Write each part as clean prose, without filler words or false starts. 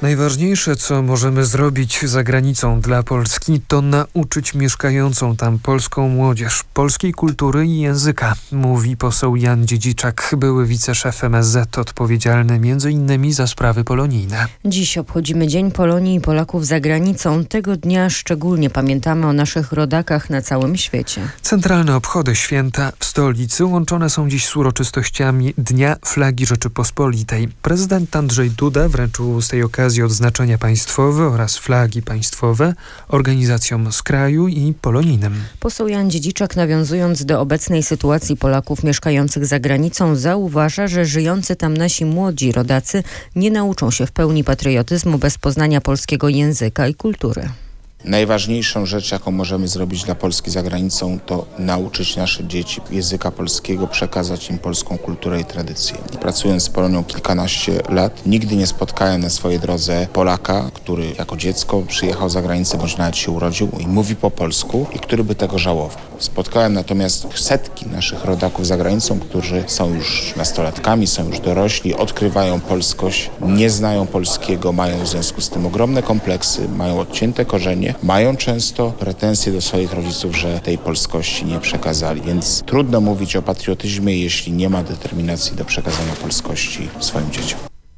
Najważniejsze, co możemy zrobić za granicą dla Polski, to nauczyć mieszkającą tam polską młodzież polskiej kultury i języka, mówi poseł Jan Dziedziczak, były wiceszef MSZ odpowiedzialny m.in. za sprawy polonijne. Dziś obchodzimy Dzień Polonii i Polaków za granicą. Tego dnia szczególnie pamiętamy o naszych rodakach na całym świecie. Centralne obchody święta w stolicy łączone są dziś z uroczystościami Dnia Flagi Rzeczypospolitej. Prezydent Andrzej Duda wręczył z tej okazji odznaczenia państwowe oraz flagi państwowe organizacjom z kraju i polonijnym. Poseł Jan Dziedziczak, nawiązując do obecnej sytuacji Polaków mieszkających za granicą, zauważa, że żyjący tam nasi młodzi rodacy nie nauczą się w pełni patriotyzmu bez poznania polskiego języka i kultury. Najważniejszą rzecz, jaką możemy zrobić dla Polski za granicą, to nauczyć nasze dzieci języka polskiego, przekazać im polską kulturę i tradycję. Pracując z Polonią kilkanaście lat, nigdy nie spotkałem na swojej drodze Polaka, który jako dziecko przyjechał za granicę, bądź nawet się urodził i mówi po polsku i który by tego żałował. Spotkałem natomiast setki naszych rodaków za granicą, którzy są już nastolatkami, są już dorośli, odkrywają polskość, nie znają polskiego, mają w związku z tym ogromne kompleksy, mają odcięte korzenie, mają często pretensje do swoich rodziców, że tej polskości nie przekazali. Więc trudno mówić o patriotyzmie, jeśli nie ma determinacji do przekazania polskości swoim dzieciom.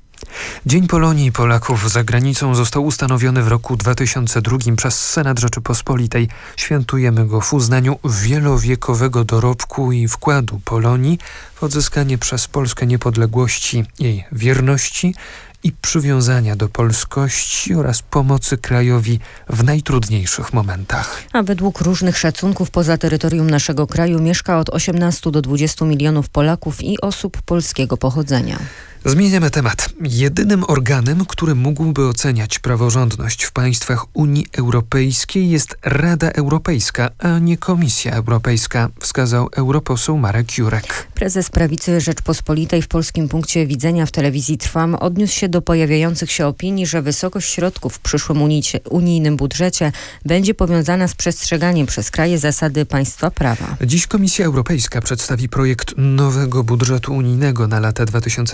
Dzień Polonii i Polaków za granicą został ustanowiony w roku 2002 przez Senat Rzeczypospolitej. Świętujemy go w uznaniu wielowiekowego dorobku i wkładu Polonii w odzyskanie przez Polskę niepodległości, jej wierności i przywiązania do polskości oraz pomocy krajowi w najtrudniejszych momentach. A według różnych szacunków poza terytorium naszego kraju mieszka od 18 do 20 milionów Polaków i osób polskiego pochodzenia. Zmieniamy temat. Jedynym organem, który mógłby oceniać praworządność w państwach Unii Europejskiej jest Rada Europejska, a nie Komisja Europejska, wskazał europoseł Marek Jurek. Prezes Prawicy Rzeczpospolitej w Polskim Punkcie Widzenia w telewizji Trwam odniósł się do pojawiających się opinii, że wysokość środków w przyszłym unijnym budżecie będzie powiązana z przestrzeganiem przez kraje zasady państwa prawa. Dziś Komisja Europejska przedstawi projekt nowego budżetu unijnego na lata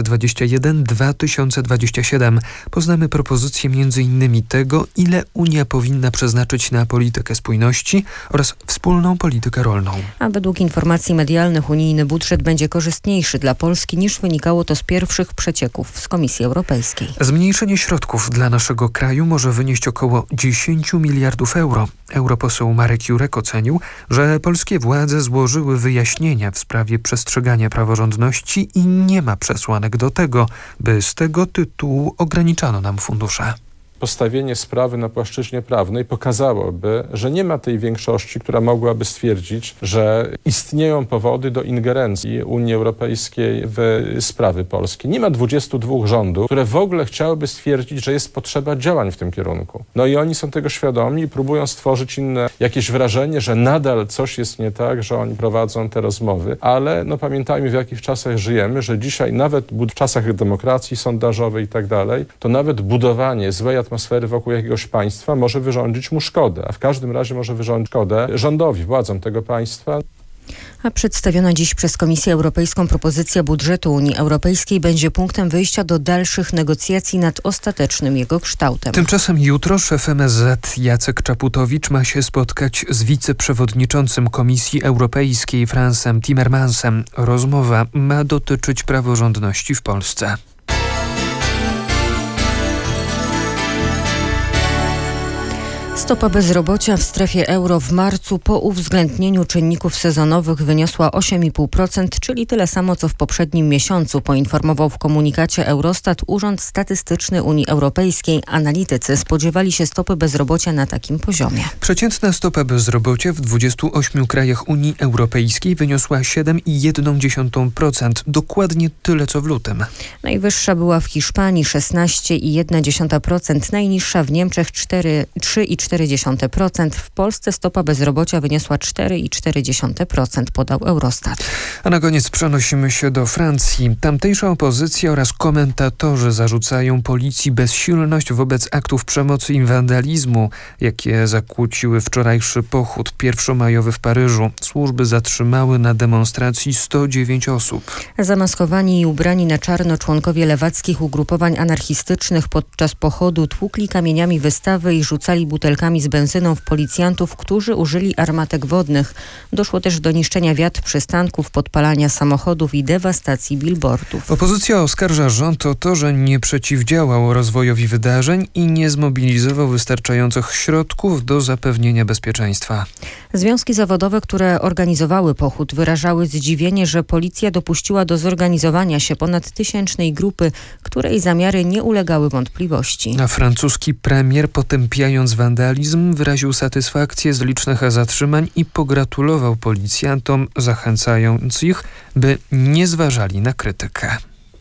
2021-2027. Poznamy propozycje m.in. tego, ile Unia powinna przeznaczyć na politykę spójności oraz wspólną politykę rolną. A według informacji medialnych unijny budżet będzie korzystniejszy dla Polski niż wynikało to z pierwszych przecieków z Komisji Europejskiej. Zmniejszenie środków dla naszego kraju może wynieść około 10 miliardów euro. Europoseł Marek Jurek ocenił, że polskie władze złożyły wyjaśnienia w sprawie przestrzegania praworządności i nie ma przesłanek do tego, by z tego tytułu ograniczano nam fundusze. Postawienie sprawy na płaszczyźnie prawnej pokazałoby, że nie ma tej większości, która mogłaby stwierdzić, że istnieją powody do ingerencji Unii Europejskiej w sprawy polskie. Nie ma 22 rządów, które w ogóle chciałyby stwierdzić, że jest potrzeba działań w tym kierunku. No i oni są tego świadomi i próbują stworzyć inne jakieś wrażenie, że nadal coś jest nie tak, że oni prowadzą te rozmowy. Ale pamiętajmy, w jakich czasach żyjemy, że dzisiaj nawet w czasach demokracji sondażowej i tak dalej, to nawet budowanie złej atmosfery wokół jakiegoś państwa może wyrządzić mu szkodę, a w każdym razie może wyrządzić szkodę rządowi, władzom tego państwa. A przedstawiona dziś przez Komisję Europejską propozycja budżetu Unii Europejskiej będzie punktem wyjścia do dalszych negocjacji nad ostatecznym jego kształtem. Tymczasem jutro szef MSZ Jacek Czaputowicz ma się spotkać z wiceprzewodniczącym Komisji Europejskiej Fransem Timmermansem. Rozmowa ma dotyczyć praworządności w Polsce. Stopa bezrobocia w strefie euro w marcu po uwzględnieniu czynników sezonowych wyniosła 8,5%, czyli tyle samo co w poprzednim miesiącu, poinformował w komunikacie Eurostat Urząd Statystyczny Unii Europejskiej. Analitycy spodziewali się stopy bezrobocia na takim poziomie. Przeciętna stopa bezrobocia w 28 krajach Unii Europejskiej wyniosła 7,1%, dokładnie tyle co w lutym. Najwyższa była w Hiszpanii 16,1%, najniższa w Niemczech 3,4%. 2,4%. W Polsce stopa bezrobocia wyniosła 4,4%, podał Eurostat. A na koniec przenosimy się do Francji. Tamtejsza opozycja oraz komentatorzy zarzucają policji bezsilność wobec aktów przemocy i wandalizmu, jakie zakłóciły wczorajszy pochód pierwszomajowy w Paryżu. Służby zatrzymały na demonstracji 109 osób. Zamaskowani i ubrani na czarno członkowie lewackich ugrupowań anarchistycznych podczas pochodu tłukli kamieniami wystawy i rzucali butelkami z benzyną w policjantów, którzy użyli armatek wodnych. Doszło też do niszczenia wiat przystanków, podpalania samochodów i dewastacji billboardów. Opozycja oskarża rząd o to, że nie przeciwdziałał rozwojowi wydarzeń i nie zmobilizował wystarczających środków do zapewnienia bezpieczeństwa. Związki zawodowe, które organizowały pochód, wyrażały zdziwienie, że policja dopuściła do zorganizowania się ponad 1000 grupy, której zamiary nie ulegały wątpliwości. A francuski premier, potępiając wandalizm, wyraził satysfakcję z licznych zatrzymań i pogratulował policjantom, zachęcając ich, by nie zważali na krytykę.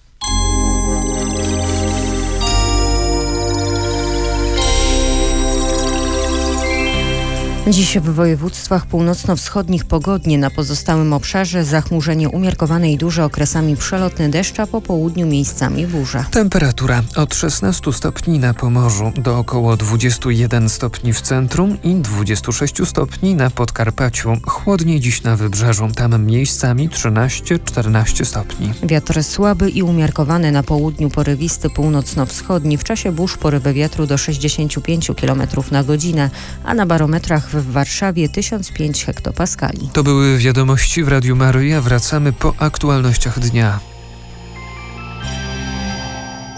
Dziś w województwach północno-wschodnich pogodnie, na pozostałym obszarze zachmurzenie umiarkowane i duże, okresami przelotny deszcz, a po południu miejscami burza. Temperatura od 16 stopni na Pomorzu do około 21 stopni w centrum i 26 stopni na Podkarpaciu. Chłodniej dziś na wybrzeżu, tam miejscami 13-14 stopni. Wiatr słaby i umiarkowany, na południu porywisty północno-wschodni. W czasie burz porywy wiatru do 65 km na godzinę, a na barometrach w Warszawie 1005 hektopaskali. To były wiadomości w Radiu Maryja. Wracamy po aktualnościach dnia.